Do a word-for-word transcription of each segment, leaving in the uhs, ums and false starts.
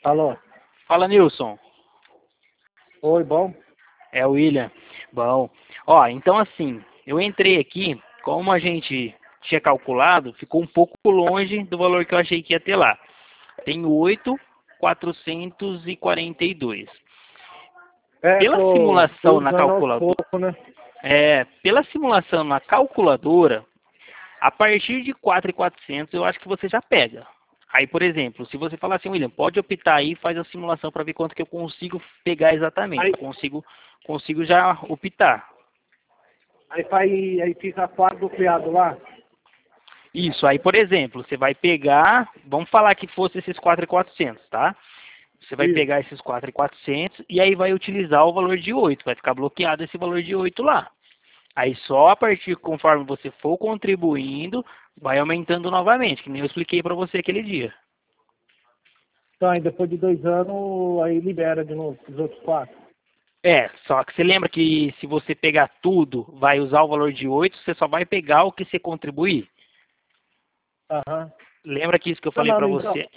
Alô? Fala, Nilson. Oi, bom? É o William. Bom, ó, então assim, eu entrei aqui, como a gente tinha calculado, ficou um pouco longe do valor que eu achei que ia ter lá. Tem oito mil quatrocentos e quarenta e dois. É, Pela tô, tô simulação na usando aos calculadora, poucos, né? é, pela simulação na calculadora, a partir de quatro mil e quatrocentos eu acho que você já pega. Aí, por exemplo, se você falar assim, William, pode optar aí e faz a simulação para ver quanto que eu consigo pegar exatamente. Aí, Eu consigo, consigo já optar. aí, faz, aí fica quatro do criado lá. Isso, aí, por exemplo, você vai pegar, vamos falar que fosse esses quatro mil e quatrocentos, tá? Você vai Isso. pegar esses quatro mil e quatrocentos e aí vai utilizar o valor de oito, vai ficar bloqueado esse valor de oito lá. Aí só a partir, conforme você for contribuindo, vai aumentando novamente, que nem eu expliquei para você aquele dia. Então, aí depois de dois anos, aí libera de novo os outros quatro. É, só que você lembra que se você pegar tudo, vai usar o valor de oito, você só vai pegar o que você contribuir. Aham. Lembra que isso que eu Não, falei não, para não, então. você?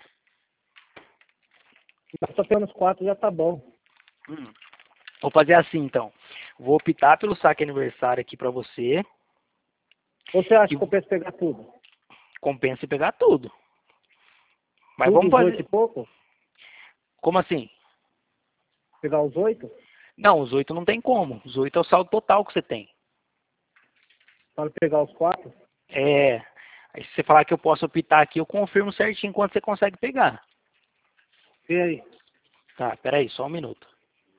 Nós só temos quatro, já tá bom. Hum, vou fazer assim então. Vou optar pelo saque aniversário aqui para você. Ou você acha E que eu penso pegar tudo? compensa em pegar tudo. Mas Tudo, vamos os oito e fazer. pouco? Como assim? Pegar os oito? Não, os oito não tem como. Os oito é o saldo total que você tem. Para pegar os quatro? É. Aí se você falar que eu posso optar aqui, eu confirmo certinho quanto você consegue pegar. E aí? Tá, peraí, só um minuto.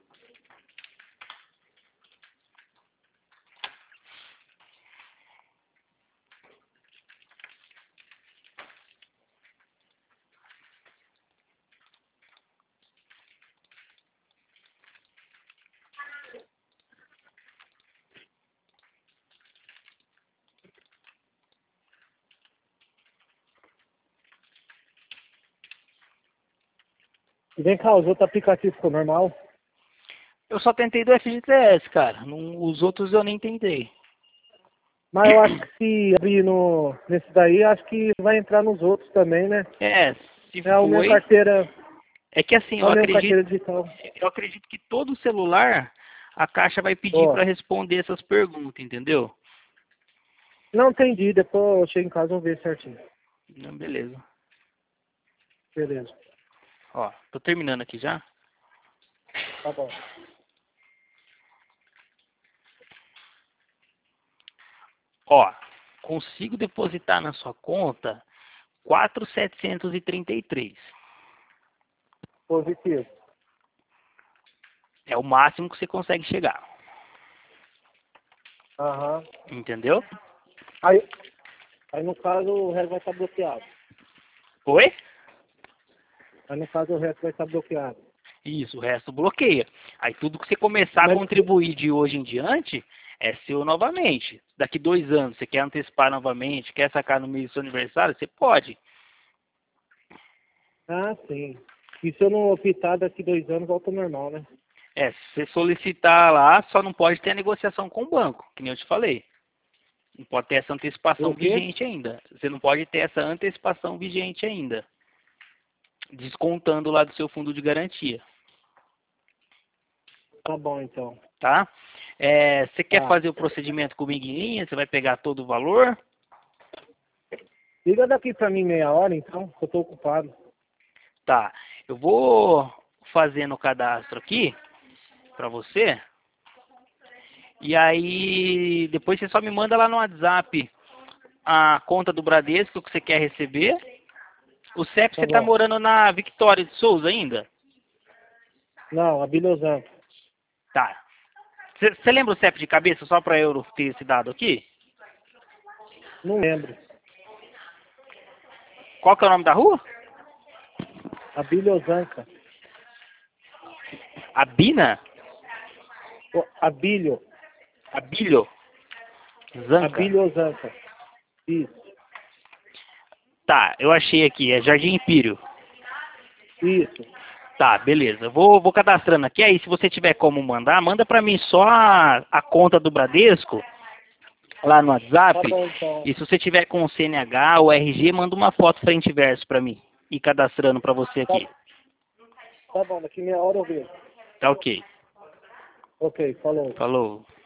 E vem cá, os outros aplicativos ficou normal? Eu só tentei do F G T S, cara. Não, os outros eu nem tentei. Mas eu acho que se abrir no, nesse daí, acho que vai entrar nos outros também, né? É, se É a minha foi. carteira, É que assim, é eu a minha acredito, carteira digital. eu acredito que todo celular a Caixa vai pedir Ó, para responder essas perguntas, entendeu? não entendi, depois eu chego em casa e vou ver certinho. Não, beleza. Beleza, Ó, tô terminando aqui já. tá bom. Ó, consigo depositar na sua conta quatro mil setecentos e trinta e três. Positivo. É o máximo que você consegue chegar. Aham. Entendeu? Aí, aí no caso o resto vai estar bloqueado. Oi? Aí no caso o resto vai estar bloqueado. Isso, o resto bloqueia. Aí tudo que você começar a Mas, contribuir de hoje em diante é seu novamente. Daqui dois anos, você quer antecipar novamente, quer sacar no meio do seu aniversário, você pode. ah, sim. E se eu não optar daqui dois anos, volta ao normal, né? É, se você solicitar lá, só não pode ter a negociação com o banco, que nem eu te falei. Não pode ter essa antecipação O quê? vigente ainda. Você não pode ter essa antecipação vigente ainda. Descontando lá do seu fundo de garantia. Tá bom, então. Tá? É, você quer Tá. fazer o procedimento comigo em linha? Você vai pegar todo o valor? Liga daqui pra mim meia hora, então, que eu tô ocupado. Tá. Eu vou fazendo o cadastro aqui pra você. E aí, depois você só me manda lá no WhatsApp a conta do Bradesco que você quer receber. O C E P Tá você tá bom. morando na Victória de Souza ainda? Não, a Bilosão. Tá. Você lembra o C E P de cabeça, só para eu ter esse dado aqui? Não lembro. Qual que é o nome da rua? A Bilhozanca. Abina? Ô, Abílio. Abilho? A Zanca? Bilhozanca. Isso. Tá, eu achei aqui, é Jardim Empírio. Isso. Tá, beleza. Vou, vou cadastrando aqui, aí se você tiver como mandar, manda pra mim só a, a conta do Bradesco, lá no Tá WhatsApp. bom, então. E se você tiver com o C N H ou R G, manda uma foto frente e verso pra mim. E cadastrando pra você Tá, aqui. Tá bom, daqui meia hora eu vejo. Tá ok. Ok, falou. Falou.